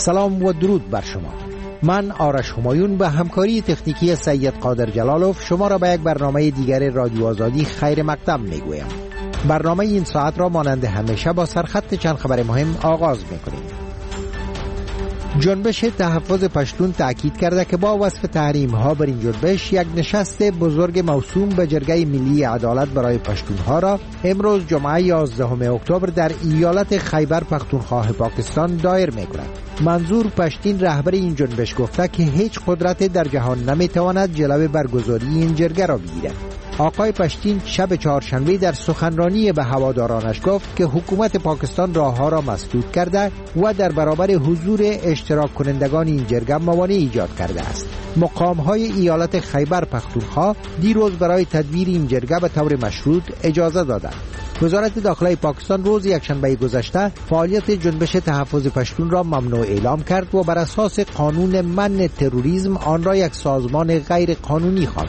سلام و درود بر شما. من آرش همایون به همکاری تکنیکی سید قادر جلالوف شما را به یک برنامه دیگر رادیو آزادی خیر مقدم میگویم. برنامه این ساعت را مانند همیشه با سرخط چند خبر مهم آغاز میکنیم. جنبش تحفظ پشتون تأکید کرده که با وصف تحریم ها بر این جنبش یک نشست بزرگ موسوم به جرگه ملی عدالت برای پشتون ها را امروز جمعه 11 اکتبر در ایالت خیبر پختونخوا پاکستان دایر می‌کند. منظور پشتین رهبر این جنبش گفته که هیچ قدرت در جهان نمیتواند جلوه برگزاری این جرگه را بگیرد. آقای پشتین شب چهارشنبه در سخنرانی به هوادارانش گفت که حکومت پاکستان راهها را مسدود کرده و در برابر حضور اشتراک کنندگان این جرگه موانع ایجاد کرده است. مقام‌های ایالت خیبر پختونخوا دیروز برای تدبیر این جرگه به طور مشروط اجازه دادند. وزارت داخله پاکستان روز یکشنبه گذشته فعالیت جنبش تحفظ پشتون را ممنوع اعلام کرد و بر اساس قانون منع تروریسم آن را یک سازمان غیر قانونی خواند.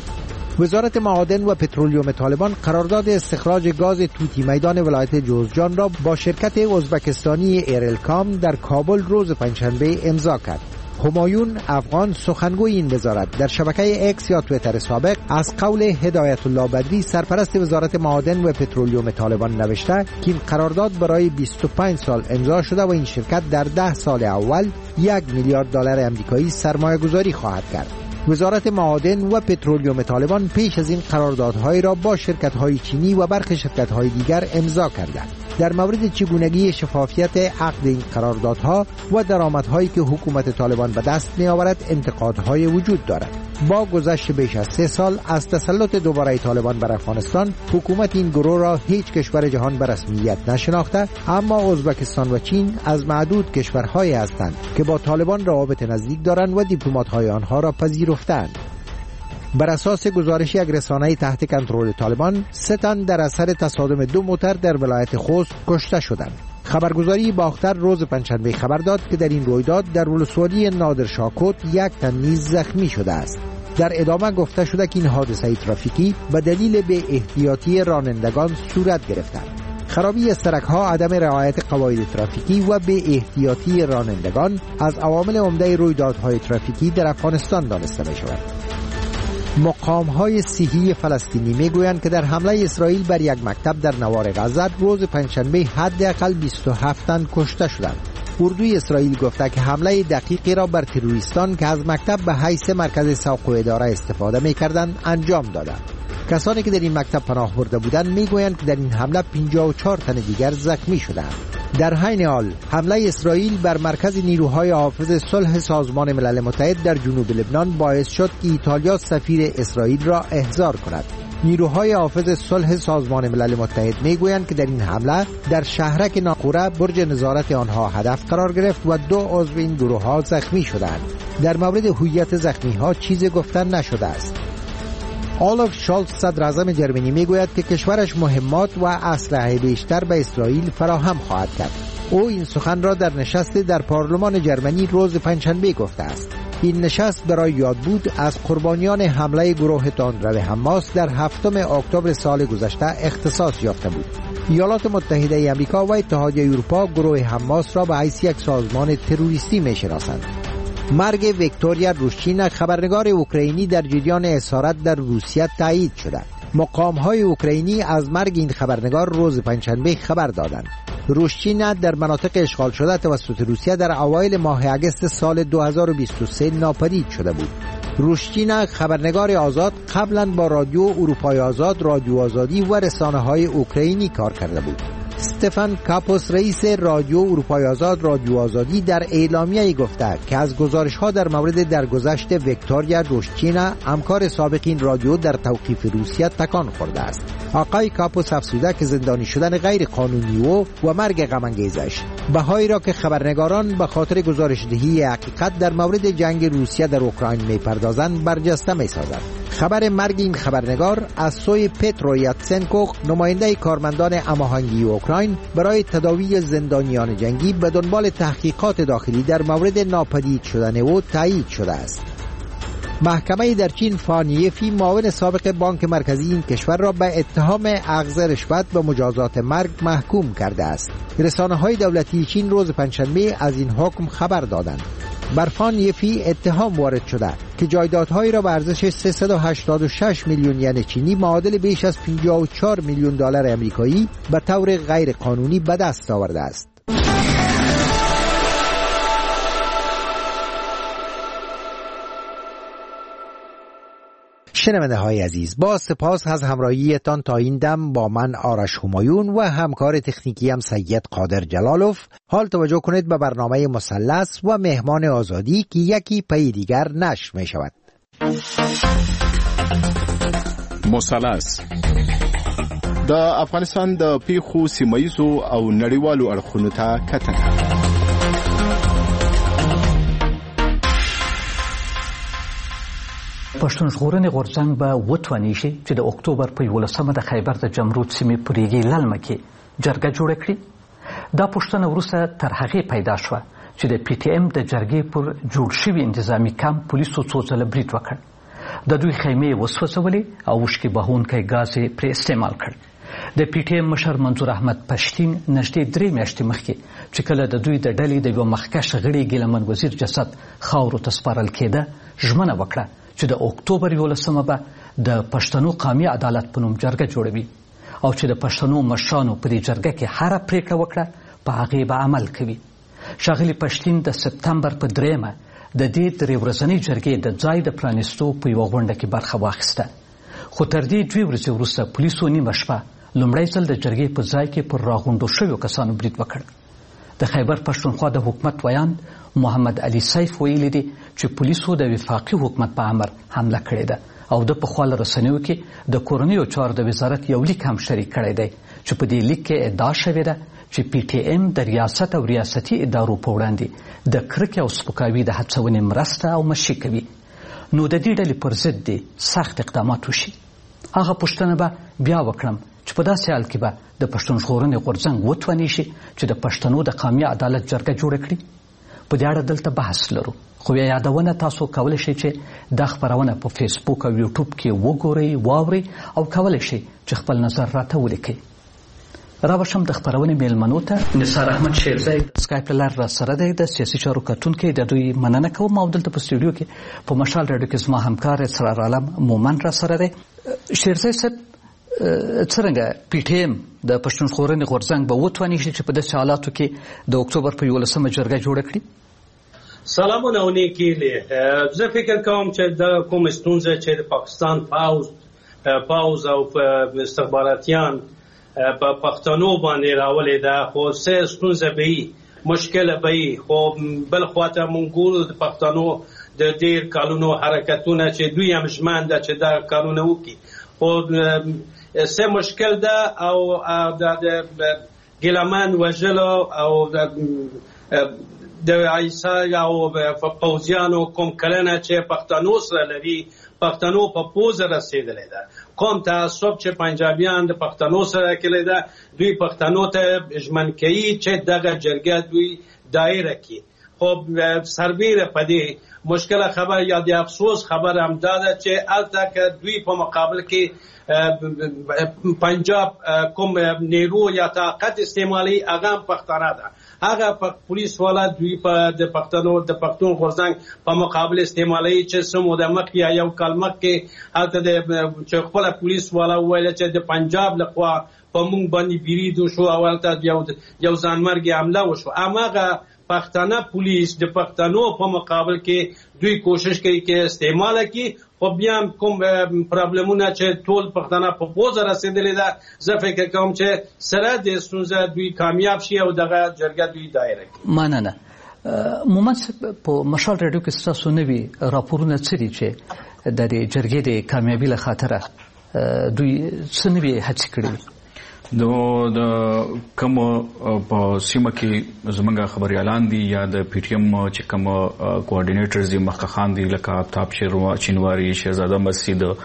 وزارت معادن و پترولیوم طالبان قرارداد استخراج گاز توتی میدان ولایت جوزجان را با شرکت ازبکستانی ایرلکام در کابل روز پنجشنبه امضا کرد. همایون افغان سخنگوی این وزارت در شبکه اکس یا تویتر سابق از قول هدایت الله بدری سرپرست وزارت معادن و پترولیوم طالبان نوشته که این قرارداد برای 25 سال امضا شده و این شرکت در 10 سال اول 1 میلیارد دلار آمریکایی سرمایه گذاری خواهد کرد. وزارت معادن و پترولیوم طالبان پیش از این قراردادهای را با شرکت‌های چینی و برخی شرکت‌های دیگر امضا کردند. در مورد چگونگی شفافیت عقد این قراردادها و درآمدهایی که حکومت طالبان به دست می‌آورد انتقادهای وجود دارد. با گذشت بیش از 3 سال از تسلط دوباره طالبان بر افغانستان، حکومت این گروه را هیچ کشور جهان به رسمیت نشناخته، اما ازبکستان و چین از معدود کشورهایی هستند که با طالبان روابط نزدیک دارند و دیپلمات‌های آنها را پذیرفتند. بر اساس گزارش یک رسانه تحت کنترل طالبان، 3 تن در اثر تصادم 2 موتر در ولایت خوست کشته شدند. خبرگزاری باختر روز پنجشنبه خبر داد که در این رویداد در ولسوالی نادرشاکوت 1 تن نیز زخمی شده است. در ادامه گفته شده که این حادثه ترافیکی به دلیل بی احتیاطی رانندگان صورت گرفته است. خرابی سرک‌ها، عدم رعایت قواعد ترافیکی و بی احتیاطی رانندگان از عوامل عمده رویدادهای ترافیکی در افغانستان دانسته می‌شود. مقام‌های صحی فلسطینی میگویند که در حمله اسرائیل بر یک مکتب در نوار غزه روز پنجشنبه حداقل 27 تن کشته شدند. اردوی اسرائیل گفته که حمله دقیقی را بر تروریستان که از مکتب به حیث مرکز سوق و اداره استفاده می‌کردند انجام دادند. کسانی که در این مکتب پناه برده بودند میگویند که در این حمله 54 تن دیگر زخمی شدند. در حین حال حمله اسرائیل بر مرکز نیروهای حافظ صلح سازمان ملل متحد در جنوب لبنان باعث شد که ایتالیا سفیر اسرائیل را احضار کند. نیروهای حافظ صلح سازمان ملل متحد میگویند که در این حمله در شهرک ناقوره برج نظارت آنها هدف قرار گرفت و 2 عضو این گروه ها زخمی شدند. در مورد هویت زخمی ها چیزی گفتن نشده است. آلاف شالتز صدر اعظم جرمنی میگوید که کشورش مهمات و اسلحه بیشتر به اسرائیل فراهم خواهد کرد. او این سخن را در نشستی در پارلمان جرمنی روز پنجشنبه گفته است. این نشست برای یادبود از قربانیان حمله گروه تندرو حماس در 7 اکتبر سال گذشته اختصاص یافته بود. ایالات متحده آمریکا و اتحادیه اروپا گروه حماس را به حیث یک سازمان تروریستی می‌شناسند. مرگ ویکتوریا روشچینا خبرنگار اوکراینی در جریان اسارت در روسیه تایید شده. مقام‌های اوکراینی از مرگ این خبرنگار روز پنجشنبه خبر دادند. روشچینا در مناطق اشغال شده توسط روسیه در اوایل ماه اگست سال 2023 ناپدید شده بود. روشچینا خبرنگار آزاد قبلا با رادیو اروپای آزاد، رادیو آزادی و رسانه‌های اوکراینی کار کرده بود. استفان کاپوس رئیس رادیو اروپای آزاد، رادیو آزادی در اعلامیه‌ای گفته که از گزارش‌ها در مورد درگذشت ویکتوریا روشچینا همکار سابق این رادیو در توقیف روسیه تکان خورده است. آقای کاپوس افزوده که زندانی شدن غیر قانونی و مرگ غم‌انگیزش بهایی را که خبرنگاران به خاطر گزارش‌دهی حقیقت در مورد جنگ روسیه در اوکراین می‌پردازند برجسته می‌سازد. خبر مرگ این خبرنگار از سوی پترو یاتسنکو، نماینده کارمندان هماهنگی اوکراین برای تداوی زندانیان جنگی به دنبال تحقیقات داخلی در مورد ناپدید شدن او تایید شده است. محکمه در چین فان یفی معاون سابق بانک مرکزی این کشور را به اتهام اخذ رشوت به مجازات مرگ محکوم کرده است. رسانه‌های دولتی چین روز پنجشنبه از این حکم خبر دادند. بر فان یفی اتهام وارد شده که جایدادهایی را به ارزش 386 میلیون ین چینی معادل بیش از 54 میلیون دلار آمریکایی به طور غیر قانونی به دست آورده است. شنونده های عزیز، با سپاس از همراهیتان تا این دم با من آرش همایون و همکار تکنیکیم سید قادر جلالوف. حال توجه کنید به برنامه مثلث و مهمان آزادی که یکی پی دیگر نشر می شود. مثلث د افغانستان د پیښو سیمه‌ییزو او نړیوالو اړخونو ته کتنه. پښتون ژغورنې غورځنګ به وتواني شي چې د اکتوبر په 11مه د خیبر د جمرود سیمې په ریګي للمه کې جرګه جوړه کړي. دا پوښتنه وروسته تر هغې پیدا شوه چې د پی ټی ایم د جرګې پر جوړ شوي انتظامي کمپ پولیسو څو ځله برید وکړ. د دوی خیمې وسوځولې او اوښکې بهونکی ګاز یې پرې استعمال کړ. د پی ټی ایم مشر منظور احمد پښتین نږدې 3 میاشتې مخکې چې کله د دوی د ډلې د یوه مخکښ غړي ګیلمن وزیر جسد خاورو ته سپارل کېده، ژمنه وکړه چې د اکتوبر 11مه به د پښتنو قومي عدالت په نوم جرګه جوړوي او چې د پښتنو مشرانو په دې جرګه کې هره پریکړه وکړه په هغې به عمل کوي. ښاغلي پښتین د سپتمبر په 3مه د دې 3 ورځنۍ جرګې د ځای د پرانیستو په یوه غونډه کې برخه واخیسته. خو تر دې 2 ورځې وروسته پولیسو نیمه شپه لومړی ځل د جرګې په ځای کې پر راغونډو شویو کسانو برید وکړ. د خیبر پښتونخوا د حکومت ویاند محمد علي سیف ویلي دي چې پولیسو د وفاقي حکومت په امر حمله کړې ده او د پخوا له رسنیو کې د کورنیو چارو د وزارت یو لیک هم شریک کړی دی چې په دې لیک کې ادعا شوې ده چې پی ټی ایم د ریاست او ریاستي ادارو په وړاندې د کرکې او سپکاوي د هڅونې مرسته او مشي کوي. نو د دې ډلې پر ضد دې سخت اقدامات وشي. هغه پوښتنه به بیا وکړم چې په داسې حال کې به د پښتون ژغورنې غورځنګ وتواني شي چې د پښتنو د قومي عدالت جرګه جوړه کړي. په دې اړه دلته بحث لرو، خو بیا یادونه تاسو کولی شئ چې دا خپرونه په فیسبوک او یوټیوب کې وګورئ، واورئ او کولی شئ چې خپل نظر راته ولیکئ. راوشم د خپرونې میلمنو ته نثار احمد شیرزی سکایپ له لارې راسره دی، د سیاسي چارو کتونکی. د دوی مننه کوم او دلته په سټوډیو کې په مشال راډیو کې زما همکار اسرار عالم مومن راسره دی. شیرزی صاحب، څرنګه پی ټی ایم د پښتون ژغورنې غورځنګ به وتواني شي چې په داسې حالاتو کې د اکتوبر په 11مه جرګه جوړه کړي؟ سلامونه او نیکي لی. زه فکر کوم چې د کوم ستونزه چې د پاکستان پاوز او استخباراتیان په پښتنو باندې راولې ده، خو څه ستونزه به وي، مشکله به وي. خو بل خواته مونږ ګورو د پښتنو د ډېر کلونو حرکتونه چې دوی هم ژمن ده چې دا کارونه وکړي، خو څه مشکل ده او د ګیلمن وژلو او د عیسی او پوځیانو کوم کلنه چې پښتنو سره لري، پښتنو په پوزه رسېدلې ده. کوم تعصب چې پنجابیان د پښتنو سره کړی ده، دوی پښتنو ته ژمن کوي چې دغه جرګه دوی دایره کړي. خو سربیره په دې مشکله خبر یا د افسوس خبر هم دا ده چې هلته که دوی په مقابل کې پنجاب کوم نیرو یا طاقت استعمالي، هغه هم پښتانه ده. هغه پولیس والا دوی په د پښتون غورځنګ په مقابل استعمالي چې سمو د مخ یا یو کال مخکې هلته چې خپل پولیس والا وویل چې د پنجاب لخوا په مونږ باندې برید وشو او هلته یو ځانمرګي حمله وشو. هماغه پښتانه پولیس د پښتنو په مقابل کې دوی کوشش کوي چې استعمال کړي، خو بیا کوم پرابلمونه چې ټول پښتانه په پوزه رسېدلې ده، زه فکر کوم چې سره د ستونزه دوی کامیاب شي او دغه جرګه دوی دایره کړي. مننه. مومن صاحب، په مشال راډیو کې ستاسو نوي راپورونه څه دي چې د دې جرګې د کامیابي له خاطره دوی څه نوي هڅې کړي؟ د کوم په سیمه کې زمونږ خبريالان دي یا د پی ټی ایم چې کوم کوارډینیټرز دي، مخکخان دي، لکه آفتاب چینواری، شهزاده مسجد،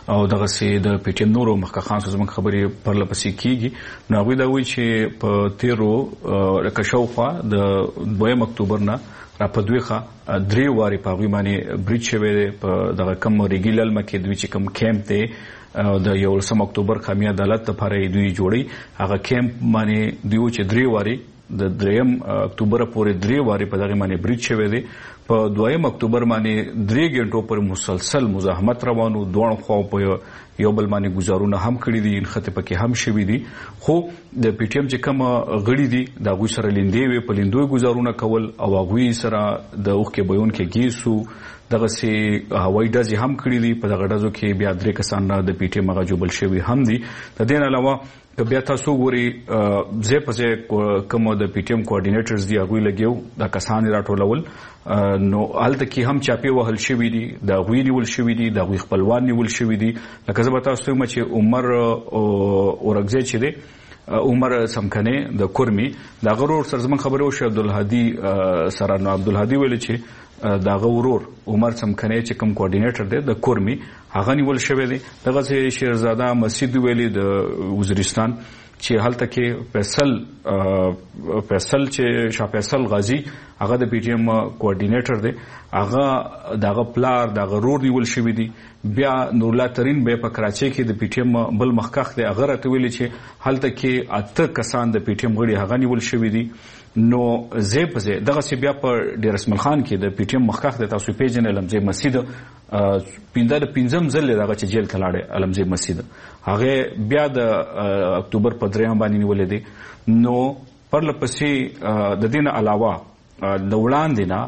او دغه سي د پی ټی ایم نورو مخکخان زموږ خبرې پرله پسې کیږي نو هغوی دا وایي چې په 13 کشوخوا د 2 اکتوبر نه را په دویخه 3 واري په هغوی باندې بریډ شوی دی په دغه کم ریګي للمه کې دوی چې کوم کیمپ دی د 11 اکتوبر قومي عدالت لپاره دوی جوړي هغه کیمپ باندې دوی چې 3 واري د 3 اکتوبر پورې 3 واري په دغه باندې بریډ شوی دی په 2 اکتوبر باندې 3 غنټو پر مسلسل مزاحمت روانو دوه خو په یو بل باندې گزارونه هم کړی دي انخته پکې هم شوی دي خو د پی ټی ایم چې کوم غړي دي دا غوي سره لیندې وي په لیندوي گزارونه کول او غوي سره د اوخ کې بیان کې گیسو دغه سي هوایي ډزې هم کړی دي په دغه ډزو کې بیا 3 کسان د پی ټی ایم هغه جوبل شوی هم دي د دې علاوه که بیا تاسو ګوري زه په کوم د پی ټی ایم کوارډینیټرز دی هغه لګیو د کسان راټولول نو هلته کې هم چاپی وهل شوی دي د غوی نیول شوی دي د غوی خپلوان نیول شوی دي لکه زه به تاسو ته چې عمر اورګزی چې دی عمر سمکنه د کورمی د غرور سره زمون خبرو شو عبدالهادي سره نو عبدالهادي ویل چې دا غورور عمر سمکنه چې کوم کوارډینیټر دی د کورمی هغه نیول شوی دی دغه شیرزاده مسجد ویلي د وزیرستان چې هلته کې فیصل چې شاه فیصل غازی هغه د پی ټی ایم کوارډینیټر دی هغه دغه پلار دغه رور نیول شوی دی بیا نور الله ترين به په کراچۍ کې د پی ټی ایم بل مخکخ دی هغه راته ویلي چې هلته کې 8 کسان د پی ټی ایم غړي هغه نیول شوی دی نو زه په دغه سی بیا په ډیر اسمل خان کې د پی ټی ایم مخکخ د تاسو پیژنې لمزه مسجد پنځم ځل دغه چې جیل کلاړې علمزه مسجد هغه بیا د اکتوبر په 3 باندې نیولې دي نو پر لپسې د دین علاوه د وړاندې نه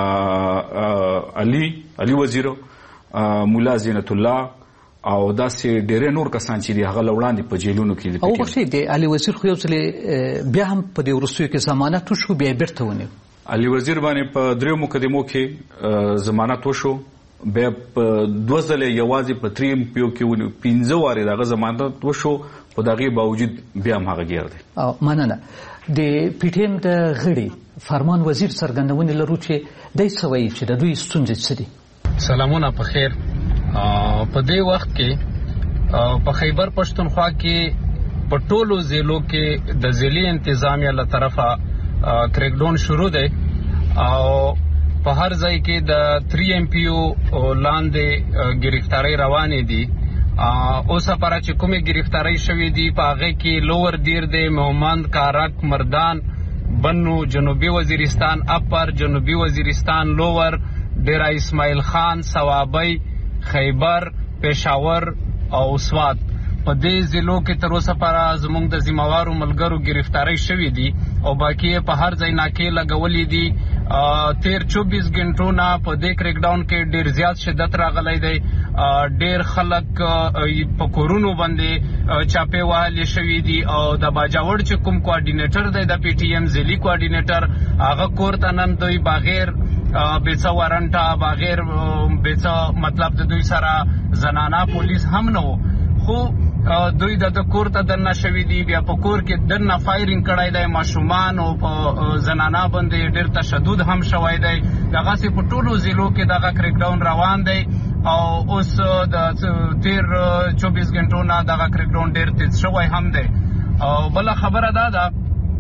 علي وزیر مولا زینت الله او داسې ډېر نور کسان چې دی هغه لوړاندې په جیلونو کې دي او وخت دی علي وزیر خو یو ځل بیا هم په دې ورسوي کې ضمانت وشو بیا بیرته ونیو علي وزیر باندې په 3 مقدمو کې ضمانت وشو بیا په 2 ځله یوازې په 3 ایم پی او کې ونیو 15 واره دغه ضمانت وشو خو دغه باوجود بیا هم هغه ګیر دی او مننه د پی ټی ایم د غړي فرمان وزیر څرګندونه لرو چې دای سوي چې د دوی ستونزې څه دي سلامونه په خیر په دې وخت کې په خیبر پښتونخوا کې په ټولو ضلعو کې د ضلعي انتظامیه له طرفه کریک ډاون شروع دی او په هر ځای کې د 3 ایم پی او لاندې گرفتاری روانې دي اوس لپاره چې کومې گرفتاری شوې دي په هغه کې لوور دیر دی مومند کارک مردان بنو جنوبي وزیرستان اپر جنوبي وزیرستان لوور ډیرا اسماعیل خان ثوابی خیبر پېښور او سوات په دې ضلعو کې تر اوسه پورې زموږ د ذمہوارو ملګرو گرفتاری شوې دي او باقي په هر ځای ناکې لګولې دي 13-24 غنټو نه په دې کریک ډاون کې ډیر زیات شدت راغلی دی ډیر خلک په کورونو باندې چاپې وهلې شوي دي او د باجوړ چې کوم کوارډینیټر دی د پی ټی ایم ضلعي کوارډینیټر هغه کور ته نن دوی بغیر بیڅه وارنټه بغیر بیڅه مطلب د دوی سره زنانا پولیس هم نه خو دوی د کور ته دنه شوی دی بیا په کور کې دنه فایرینګ کړای دی ماشومان او په زنانا باندې ډیر تشدد هم شوی دی دغه سي په ټولو ضلعو کې دغه کریک ډاون روان دی او اوس د 13-24 غنټو نه دغه کریک ډاون ډیر تیز شوی هم دی او بل خبره ده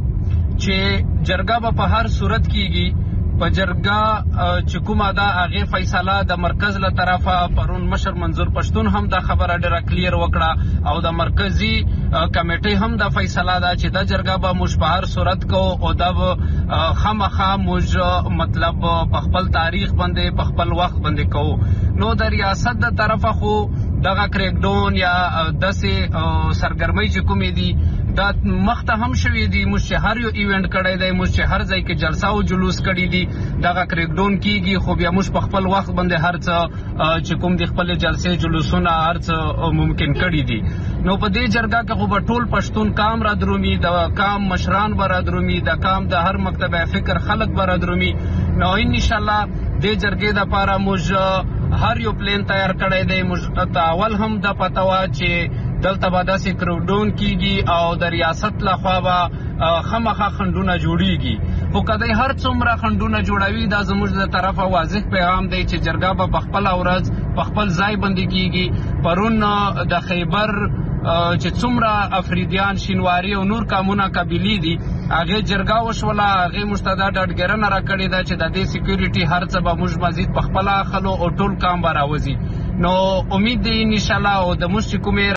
چې جرګه په هر صورت کېږي په جرګه چې کومه ده هغه فیصله د مرکز له طرفه پرون مشر منظور پښتون هم دا خبره ډیره کلیر وکړه او د مرکزی کمیټې هم دا فیصله ده چې د جرګه به موږ په هر صورت کو او دا خامخا موږ مطلب په خپل تاریخ باندې په خپل وخت باندې کو نو د ریاست د طرفه خو دغه کریک ډاون یا داسې سرګرمۍ چې کومې دي دا مخته هم شوی دی موږ هر یو ایونت کړی دی موږ هر ځای کې جلسه او جلوس کړی دی دغه کریک ډاون کیږي خو بیا موږ په خپل وخت باندې هر څه چې کوم د خپل جلسې جلوسونه هر څه ممکن کړی دي نو په دې جرګه کې خو به ټول پښتون کام را درومي د کام مشران به را درومي د کام د هر مکتب فکر خلک به را درومي نو ان شاء الله دې جرګې د لپاره موږ هر یو پلان تیار کړی دی موږ اول هم د پته وا چې دلته به داسې کریک ډاون کیږي او د ریاست لخوا به خامخا خنډونه جوړیږي خو که دی هر څومره خنډونه جوړوي دا زموږ د طرفه واضح پیغام دی چې جرګه به په خپله ورځ په خپل ځای باندې کیږي. پرون د خیبر چې څومره افریدیان شینواری او نور قومونه قبیلې دي هغه جرګه وشوله، هغه مستدا ډاډګرنه راکړې ده چې د دې سکیورټي هر څه به موږ مزید په خپل خلو او ټول کام به راوځي. نو امید دی ان شاء الله او د موږ کومې